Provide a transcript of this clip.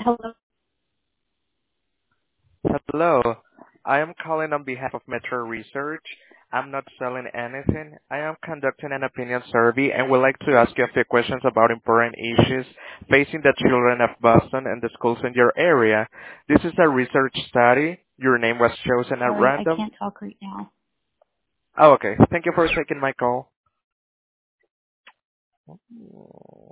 Hello. Hello. I am calling on behalf of Metro Research. I'm not selling anything. I am conducting an opinion survey and would like to ask you a few questions about important issues facing the children of Boston and the schools in your area. This is a research study. Your name was chosen at Sorry, I random. can't talk right now. Oh, okay. Thank you for taking my call.